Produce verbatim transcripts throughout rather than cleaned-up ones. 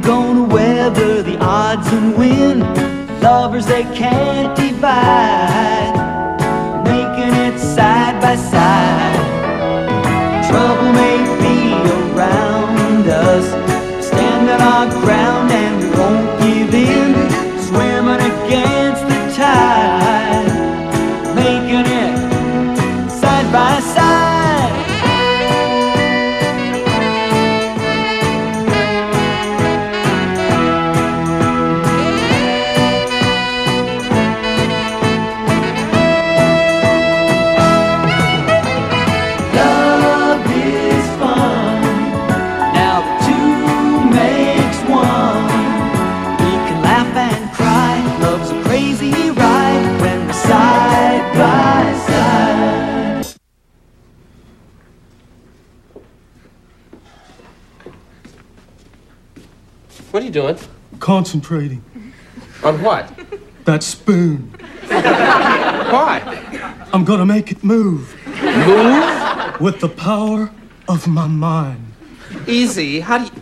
gonna weather the odds and win. Lovers they can't divide, making it side by side. Trouble may be around us, standing our ground and we won't give in. Swimming against the tide, making it side by side. What are you doing? Concentrating. On what? That spoon. Why? I'm gonna make it move. Move? With the power of my mind. Easy. How do you...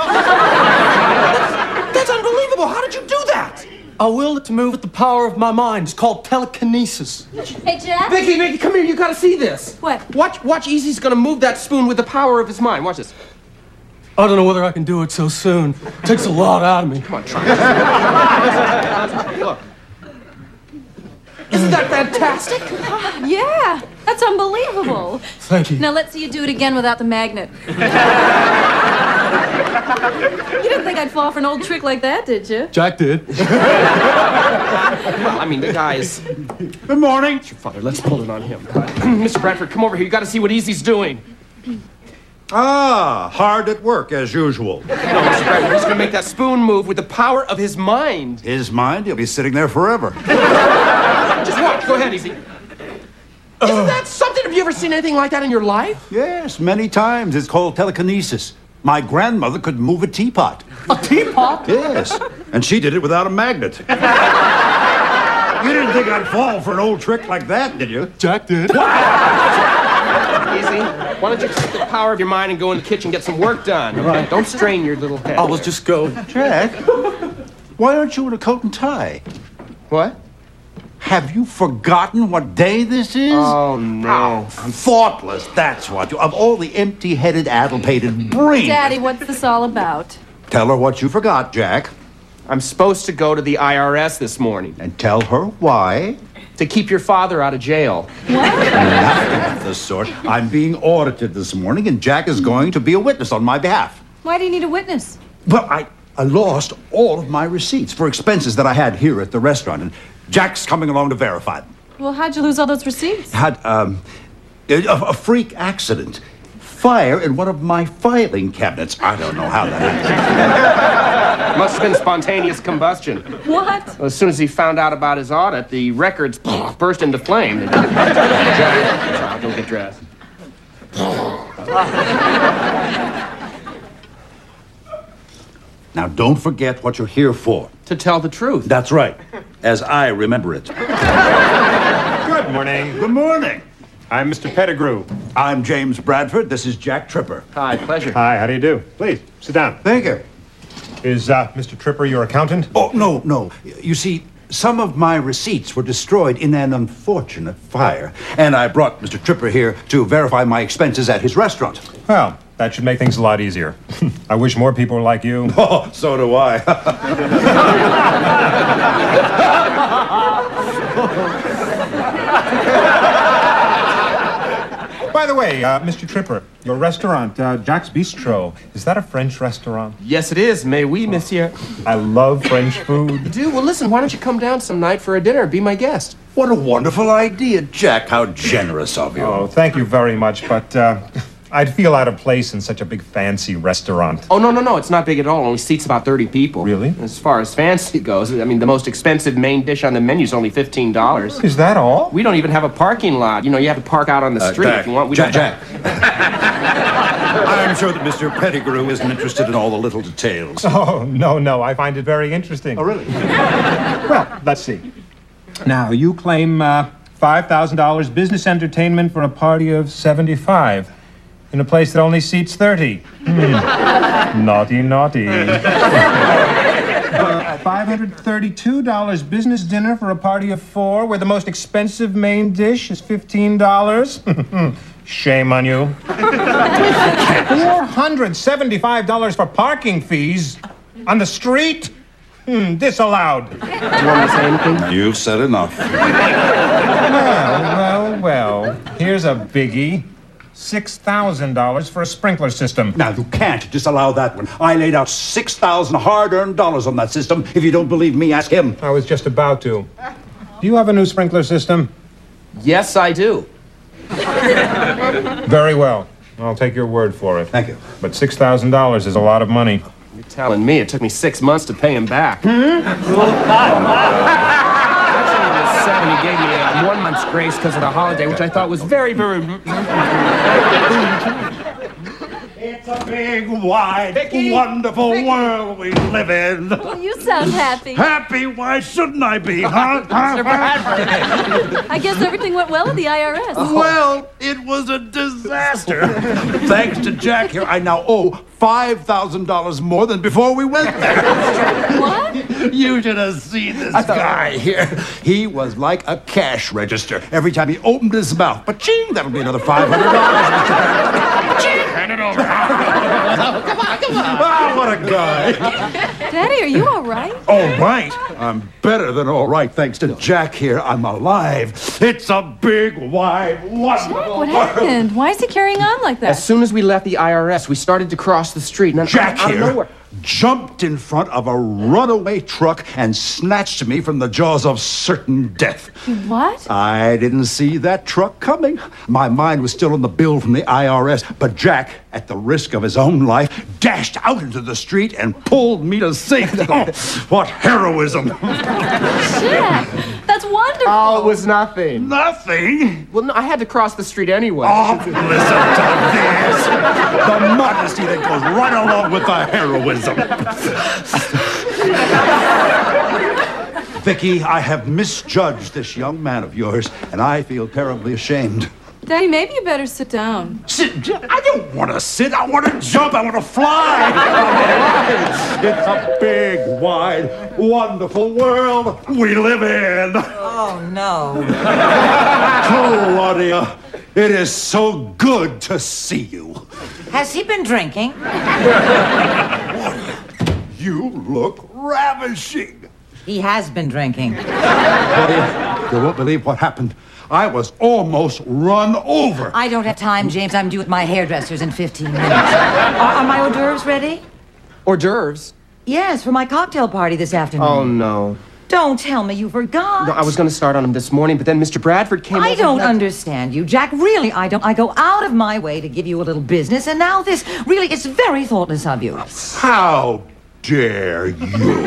that's, that's unbelievable. How did you do that? I will it to move with the power of my mind. It's called telekinesis. Hey, Jack? Vicky, Vicky, come here. You gotta see this. What? Watch, watch Easy's gonna move that spoon with the power of his mind. Watch this. I don't know whether I can do it so soon. It takes a lot out of me. Come on, try it. Look. Isn't that fantastic? Yeah, that's unbelievable. Thank you. Now let's see you do it again without the magnet. You didn't think I'd fall for an old trick like that, did you? Jack did. Well, I mean, the guy is... Good morning. It's your father. Let's pull it on him. Mister Bradford, come over here. You gotta see what Easy's doing. Ah, hard at work, as usual. No, Mister Bradford, he's gonna make that spoon move with the power of his mind. His mind? He'll be sitting there forever. Just watch. Go ahead, Easy. Uh, Isn't that something? Have you ever seen anything like that in your life? Yes, many times. It's called telekinesis. My grandmother could move a teapot. A teapot? Yes, and she did it without a magnet. You didn't think I'd fall for an old trick like that, did you? Jack did. Easy. Why don't you take the power of your mind and go in the kitchen and get some work done? Right. Don't strain your little head. I will just go. Jack, why aren't you in a coat and tie? What? Have you forgotten what day this is? Oh, no. Thoughtless, that's what you... Of all the empty-headed, addle-pated brains... Daddy, what's this all about? Tell her what you forgot, Jack. I'm supposed to go to the I R S this morning. And tell her why. To keep your father out of jail. Nothing of the sort. I'm being audited this morning, and Jack is going to be a witness on my behalf. Why do you need a witness? Well, I, I lost all of my receipts for expenses that I had here at the restaurant, and Jack's coming along to verify them. Well, how'd you lose all those receipts? Had, um, a, a freak accident. Fire in one of my filing cabinets. I don't know how that happened. Must have been spontaneous combustion. What? Well, as soon as he found out about his audit, the records burst into flame. I'll go get dressed. Now, don't forget what you're here for. To tell the truth. That's right, as I remember it. Good morning. Good morning. I'm Mister Pettigrew. I'm James Bradford. This is Jack Tripper. Hi, pleasure. Hi, how do you do? Please, sit down. Thank you. Is uh, Mister Tripper your accountant? Oh, no, no. You see, some of my receipts were destroyed in an unfortunate fire, and I brought Mister Tripper here to verify my expenses at his restaurant. Well, that should make things a lot easier. I wish more people were like you. Oh, so do I. By the way, uh, Mister Tripper, your restaurant, uh, Jack's Bistro, is that a French restaurant? Yes, it is. Mais oui, monsieur. I love French food. Dude, well, listen, why don't you come down some night for a dinner? Be my guest. What a wonderful idea, Jack. How generous of you. Oh, thank you very much, but uh, I'd feel out of place in such a big fancy restaurant. Oh, no, no, no. It's not big at all. It only seats about thirty people. Really? As far as fancy goes, I mean, the most expensive main dish on the menu is only fifteen dollars. Is that all? We don't even have a parking lot. You know, you have to park out on the Uh, street Jack, if you want. We Jack, don't Jack. I'm sure that Mister Pettigrew isn't interested in all the little details. Oh, no, no. I find it very interesting. Oh, really? Well, let's see. Now, you claim uh, five thousand dollars business entertainment for a party of seventy-five. in a place that only seats thirty. Hmm. Naughty, naughty. Uh, five hundred thirty-two dollars business dinner for a party of four, where the most expensive main dish is fifteen dollars. Shame on you. four hundred seventy-five dollars for parking fees on the street? Hmm, disallowed. Do you want to say anything? You've said enough. Well, well, well. Here's a biggie. six thousand dollars for a sprinkler system. Now, you can't disallow that one. I laid out six thousand hard-earned dollars on that system. If you don't believe me, ask him. I was just about to. Do you have a new sprinkler system? Yes, I do. Very well. I'll take your word for it. Thank you. But six thousand dollars is a lot of money. You're telling me it took me six months to pay him back. Actually, it was seven. He gave me uh, one month's grace because of the holiday, which I thought was very, very... It's a big, wide, wonderful world we live in. Well, you sound happy. Happy? Why shouldn't I be, huh? I guess everything went well at the I R S. Well, it was a disaster. Thanks to Jack here, I now owe five thousand dollars more than before we went there. What? You should have seen this guy here. He was like a cash register. Every time he opened his mouth, ba-ching, that'll be another five hundred dollars, Mister Ba-ching. Hand it over. Come on, come on. Oh, what a guy. Daddy, are you all right? All right. I'm better than all right, thanks to Jack here. I'm alive. It's a big, wide, wonderful What world. happened? Why is he carrying on like that? As soon as we left the I R S, we started to cross the street. And then Jack out of here nowhere- jumped in front of a runaway truck and snatched me from the jaws of certain death. What? I didn't see that truck coming. My mind was still on the bill from the I R S, but Jack, at the risk of his own life, dashed out into the street and pulled me to safety. Oh, what heroism! Jack, that's wonderful. Oh, it was nothing. Nothing. Well, no, I had to cross the street anyway. Oh, listen to this. The modesty that goes right along with the heroism. Vicky, I have misjudged this young man of yours, and I feel terribly ashamed. Daddy, maybe you better sit down. Sit? I don't want to sit. I want to jump. I want to fly. It's a big, wide, wonderful world we live in. Oh, no. Claudia, it is so good to see you. Has he been drinking? You look ravishing. He has been drinking. Claudia, you won't believe what happened. I was almost run over. I don't have time, James. I'm due at my hairdresser's in fifteen minutes. Are, are my hors d'oeuvres ready? Hors d'oeuvres? Yes, for my cocktail party this afternoon. Oh, no. Don't tell me you forgot. No, I was going to start on him this morning, but then Mister Bradford came I over don't and- understand you, Jack. Really, I don't. I go out of my way to give you a little business, and now this. Really, it's very thoughtless of you. How dare you?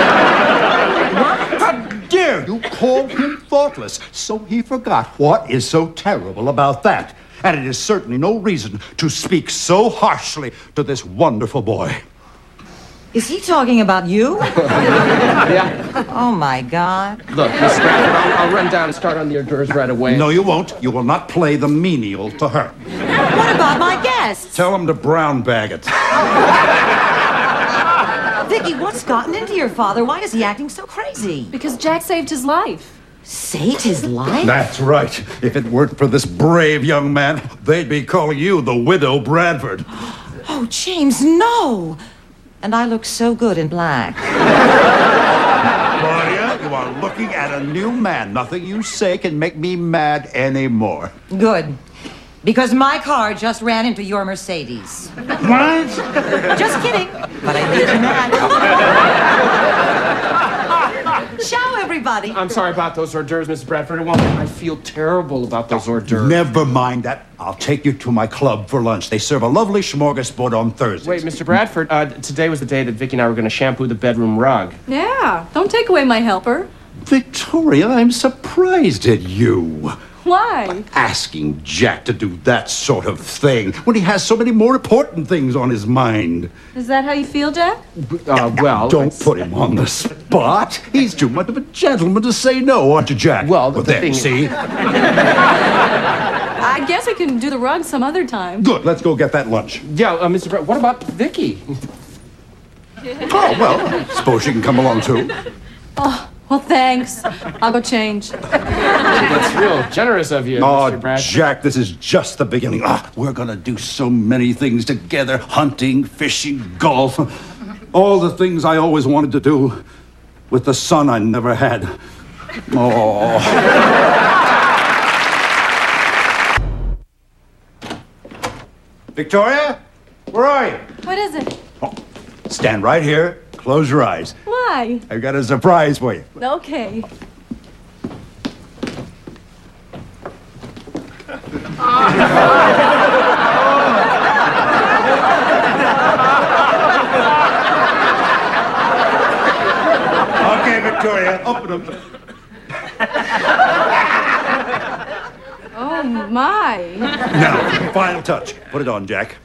How dare you call him thoughtless? So he forgot. What is so terrible about that? And it is certainly no reason to speak so harshly to this wonderful boy. Is he talking about you? Yeah. Oh, my God. Look, Miss Bradford, I'll, I'll run down and start on the hors d'oeuvres right away. No, you won't. You will not play the menial to her. What about my guests? Tell him to brown bag it. Vicky, what's gotten into your father? Why is he acting so crazy? Because Jack saved his life. Saved his life? That's right. If it weren't for this brave young man, they'd be calling you the Widow Bradford. Oh, James, no! And I look so good in black. Claudia, you are looking at a new man. Nothing you say can make me mad anymore. Good. Because my car just ran into your Mercedes. What? Just kidding. But I made you mad. Ciao, everybody. I'm sorry about those hors d'oeuvres, Miss Bradford. It won't. I feel terrible about those hors d'oeuvres. Never mind that. I'll take you to my club for lunch. They serve a lovely smorgasbord on Thursdays. Wait, Mister Bradford, uh, today was the day that Vicky and I were going to shampoo the bedroom rug. Yeah, don't take away my helper. Victoria, I'm surprised at you. Why? Asking Jack to do that sort of thing when he has so many more important things on his mind. Is that how you feel, Jack? Uh, well, Don't it's- put him on the spot. He's too much of a gentleman to say no, aren't you, Jack? Well, the but then, thing- see? I guess we can do the rug some other time. Good, let's go get that lunch. Yeah, uh, Mister Brad, what about Vicky? Oh, well, suppose she can come along, too. Oh, well, thanks. I'll go change. That's real generous of you, Oh, Mister Brad. Jack, this is just the beginning. Ah, we're gonna do so many things together. Hunting, fishing, golf. All the things I always wanted to do with the son I never had. Oh. Victoria? Where are you? What is it? Oh, stand right here. Close your eyes. Why? I've got a surprise for you. Okay. Okay, Victoria, open them. Oh, my. Now, final touch. Put it on, Jack.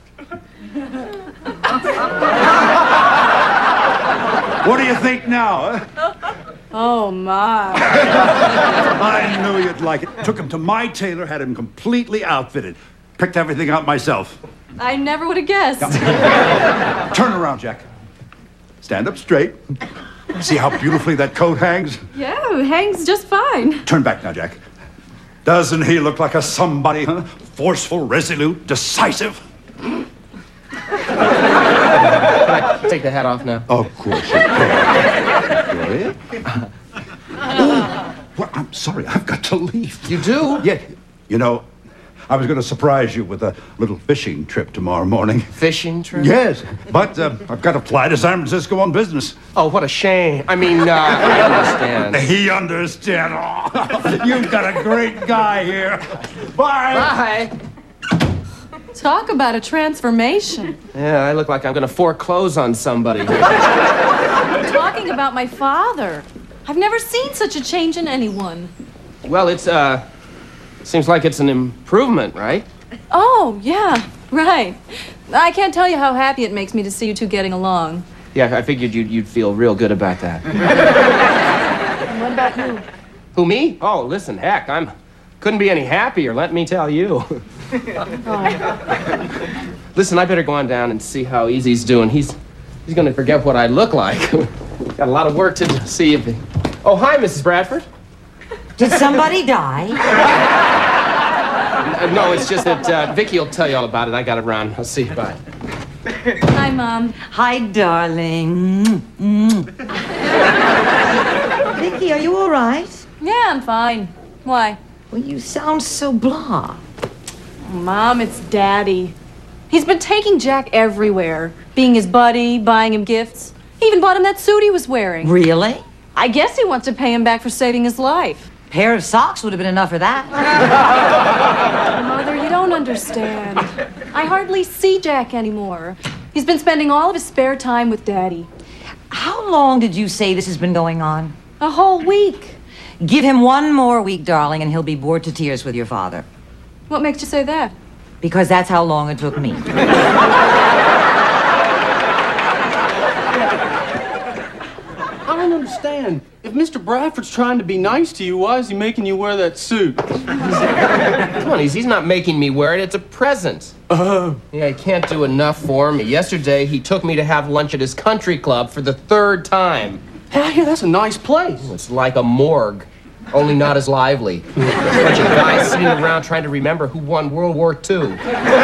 What do you think now, huh? Oh, my. I knew you'd like it. Took him to my tailor, had him completely outfitted. Picked everything out myself. I never would have guessed. Turn around, Jack. Stand up straight. See how beautifully that coat hangs? Yeah, it hangs just fine. Turn back now, Jack. Doesn't he look like a somebody, huh? Forceful, resolute, decisive? Take the hat off now. Of course you can. Really? Oh, well, I'm sorry, I've got to leave. You do? Yeah, you know, I was going to surprise you with a little fishing trip tomorrow morning. Fishing trip? Yes, but uh, I've got to fly to San Francisco on business. Oh, what a shame. I mean, uh, I understand. He understands. Oh, you've got a great guy here. Bye. Bye. Talk about a transformation. Yeah, I look like I'm gonna foreclose on somebody. I'm talking about my father. I've never seen such a change in anyone. Well, it's, uh, seems like it's an improvement, right? Oh, yeah, right. I can't tell you how happy it makes me to see you two getting along. Yeah, I figured you'd, you'd feel real good about that. And what about you? Who, me? Oh, listen, heck, I'm, couldn't be any happier, let me tell you. Oh. Listen, I better go on down and see how Easy's doing. He's, he's gonna forget what I look like. Got a lot of work to do. See if he... Oh, hi, Missus Bradford. Did somebody die? Uh, no, it's just that uh, Vicky will tell you all about it. I got it around. I'll see you. Bye. Hi, Mom. Hi, darling. Mm. Vicky, are you all right? Yeah, I'm fine. Why? Well, you sound so blah. Mom, it's Daddy. He's been taking Jack everywhere, being his buddy, buying him gifts. He even bought him that suit he was wearing. Really? I guess he wants to pay him back for saving his life. Pair of socks would have been enough for that. Mother, you don't understand. I hardly see Jack anymore. He's been spending all of his spare time with Daddy. How long did you say this has been going on? A whole week. Give him one more week, darling, and he'll be bored to tears with your father. What makes you say that? Because that's how long it took me. I don't understand. If Mister Bradford's trying to be nice to you, why is he making you wear that suit? Come on, he's, he's not making me wear it. It's a present. Oh. Yeah, he can't do enough for me. Yesterday, he took me to have lunch at his country club for the third time. Hey, I hear that's a nice place. It's like a morgue, only not as lively. A bunch of guys sitting around trying to remember who won World War Two.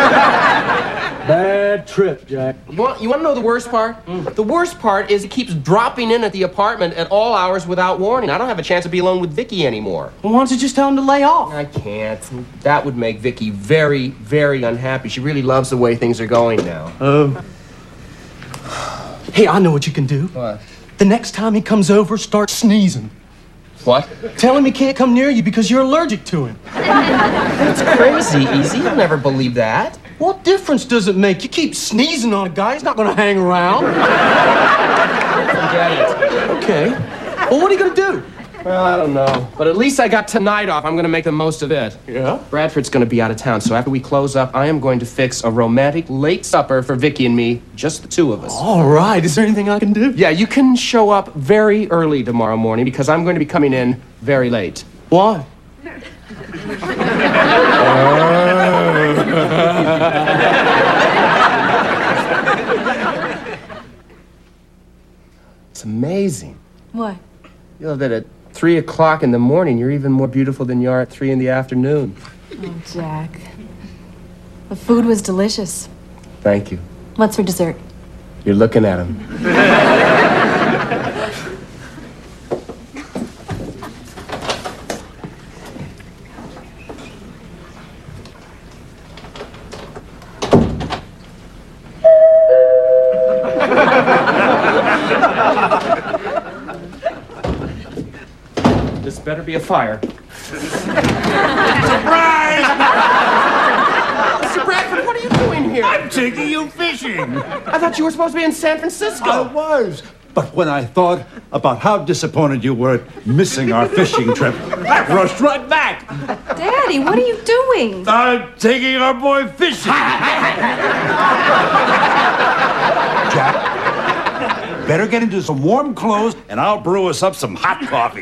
Bad trip, Jack. You want, you want to know the worst part? Mm. The worst part is he keeps dropping in at the apartment at all hours without warning. I don't have a chance to be alone with Vicky anymore. Well, why don't you just tell him to lay off? I can't. That would make Vicky very, very unhappy. She really loves the way things are going now. Um. Hey, I know what you can do. What? The next time he comes over, start sneezing. What? Tell him he can't come near you because you're allergic to him. That's crazy, Easy. You'll never believe that. What difference does it make? You keep sneezing on a guy, he's not gonna hang around. Forget it. Okay. Well, what are you gonna do? Well, I don't know. But at least I got tonight off. I'm going to make the most of it. Yeah? Bradford's going to be out of town, so after we close up, I am going to fix a romantic late supper for Vicky and me, just the two of us. All right. Is there anything I can do? Yeah, you can show up very early tomorrow morning because I'm going to be coming in very late. Why? It's amazing. What? You know that at three o'clock in the morning, you're even more beautiful than you are at three in the afternoon. Oh, Jack. The food was delicious. Thank you. What's for dessert? You're looking at him. This better be a fire. Surprise! Mister Bradford, what are you doing here? I'm taking you fishing. I thought you were supposed to be in San Francisco. I was. But when I thought about how disappointed you were at missing our fishing trip, I rushed right back. Daddy, what are you doing? I'm taking our boy fishing. Jack, better get into some warm clothes, and I'll brew us up some hot coffee.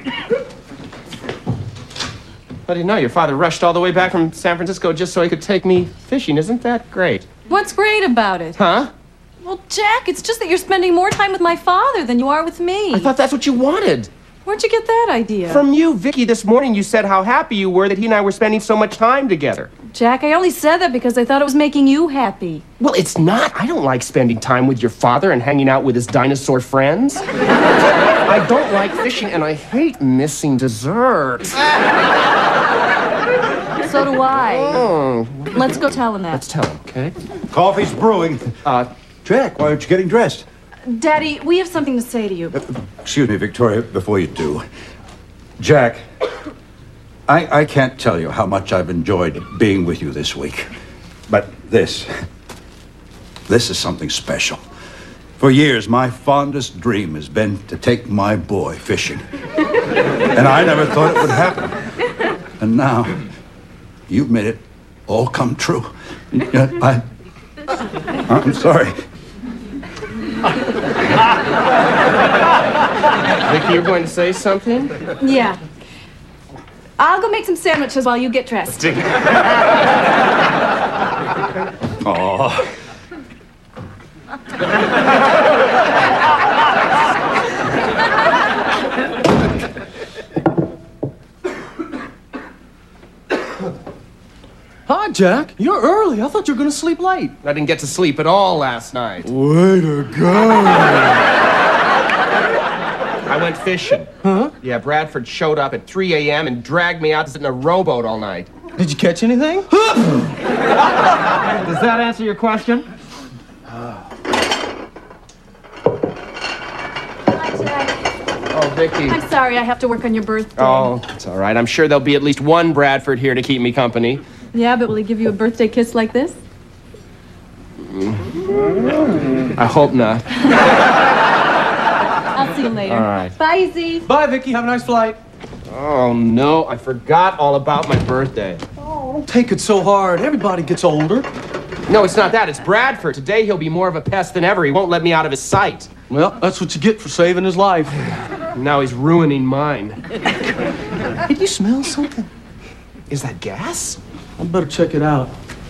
How do you know? Your father rushed all the way back from San Francisco just so he could take me fishing. Isn't that great? What's great about it? Huh? Well, Jack, it's just that you're spending more time with my father than you are with me. I thought that's what you wanted. Where'd you get that idea? From you, Vicky. This morning you said how happy you were that he and I were spending so much time together. Jack, I only said that because I thought it was making you happy. Well, it's not. I don't like spending time with your father and hanging out with his dinosaur friends. I don't like fishing, and I hate missing dessert. So do I. Oh. Let's go tell him that. Let's tell him, okay? Coffee's brewing. Uh, Jack, why aren't you getting dressed? Daddy, we have something to say to you. Excuse me, Victoria, before you do. Jack, I, I can't tell you how much I've enjoyed being with you this week. But this, this is something special. For years, my fondest dream has been to take my boy fishing. And I never thought it would happen. And now, you've made it all come true. I, I'm sorry. Vicky, you're going to say something? Yeah. I'll go make some sandwiches while you get dressed. Oh. Hi, Jack. You're early. I thought you were going to sleep late. I didn't get to sleep at all last night. Way to go. I went fishing. Huh? Yeah, Bradford showed up at three a m and dragged me out to sit in a rowboat all night. Did you catch anything? Does that answer your question? Hi, Jack. Oh, Vicky. I'm sorry I have to work on your birthday. Oh, it's all right. I'm sure there'll be at least one Bradford here to keep me company. Yeah, but will he give you a birthday kiss like this? I hope not. I'll see you later. All right. Bye, Z. Bye, Vicky. Have a nice flight. Oh, no. I forgot all about my birthday. Oh, don't take it so hard. Everybody gets older. No, it's not that. It's Bradford. Today he'll be more of a pest than ever. He won't let me out of his sight. Well, that's what you get for saving his life. Now he's ruining mine. Did you smell something? Is that gas? I better check it out.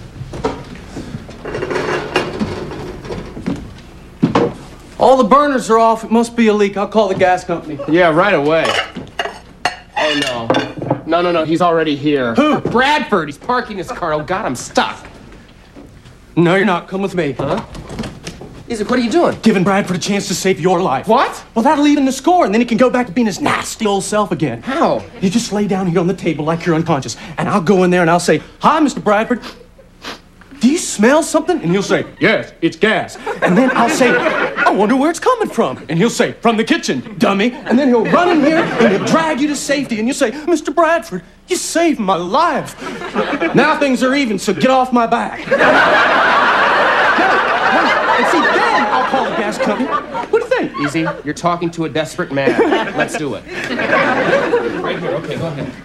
All the burners are off. It must be a leak. I'll call the gas company. Yeah, right away. Oh, no. No, no, no. He's already here. Who? Bradford. He's parking his car. Oh, God, I'm stuck. No, you're not. Come with me. Huh? Izzy, what are you doing? Giving Bradford a chance to save your life. What? Well, that'll even the score, and then he can go back to being his nasty old self again. How? You just lay down here on the table like you're unconscious, and I'll go in there and I'll say, "Hi, Mister Bradford. Do you smell something?" And he'll say, "Yes, it's gas." And then I'll say, "I wonder where it's coming from." And he'll say, "From the kitchen, dummy." And then he'll run in here and he'll drag you to safety, and you'll say, "Mister Bradford, you saved my life." Now things are even, so get off my back. And see, then I'll call the gas company. What do you think? Easy, you're talking to a desperate man. Let's do it. Right here, okay, go ahead.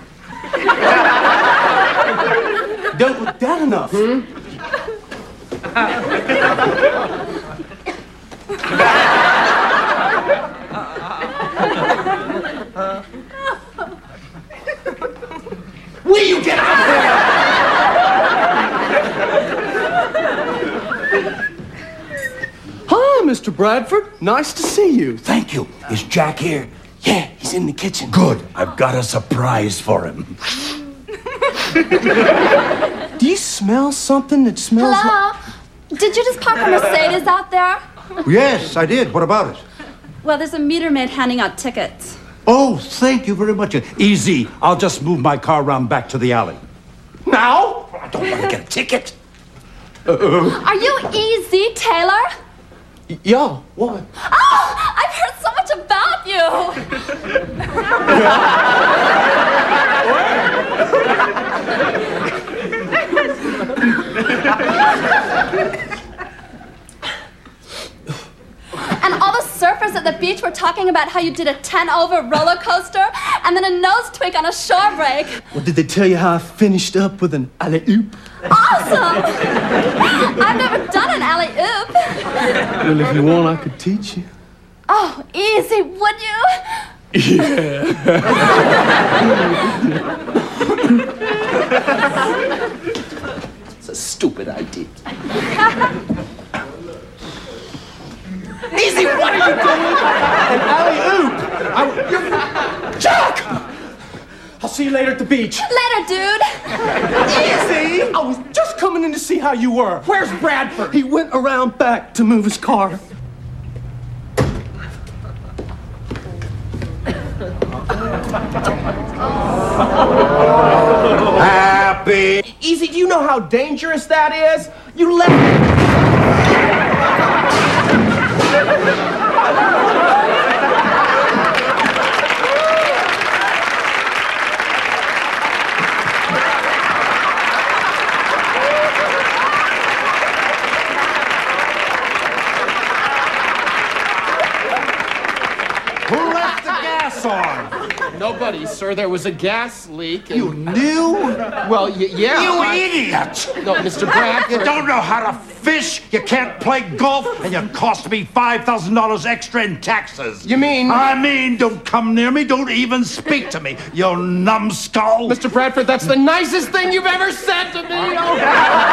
Don't look down enough. Hmm? Will you get out there? Hi, Mister Bradford. Nice to see you. Thank you. Is Jack here? Yeah, he's in the kitchen. Good. I've got a surprise for him. Do you smell something that smells like... Hello? Did you just park a Mercedes out there? Yes, I did. What about it? Well, there's a meter maid handing out tickets. Oh, thank you very much. Easy. I'll just move my car around back to the alley. Now? I don't want to get a ticket. Are you Easy, Taylor? Y- yeah, what? Oh, I've heard so much about you. And all the surfers at the beach were talking about how you did a ten over roller coaster and then a nose tweak on a shore break. Well, did they tell you how I finished up with an alley-oop? Awesome! I've never done an alley-oop. Well, if you want, I could teach you. Oh, Easy, would you? It's a stupid idea. Easy, what are you doing? An alley-oop! I... Jack! I'll see you later at the beach. Later, dude. Easy! I was just coming in to see how you were. Where's Bradford? He went around back to move his car. Happy. Easy, do you know how dangerous that is? You left... Who left the gas on? Nobody, sir. There was a gas leak. And... You knew? Well, y- yeah. You I- idiot! No, Mister Bradford. You don't know how to fish, you can't play golf, and you cost me five thousand dollars extra in taxes. You mean... I mean, don't come near me, don't even speak to me, you numbskull. Mister Bradford, that's the nicest thing you've ever said to me. Oh,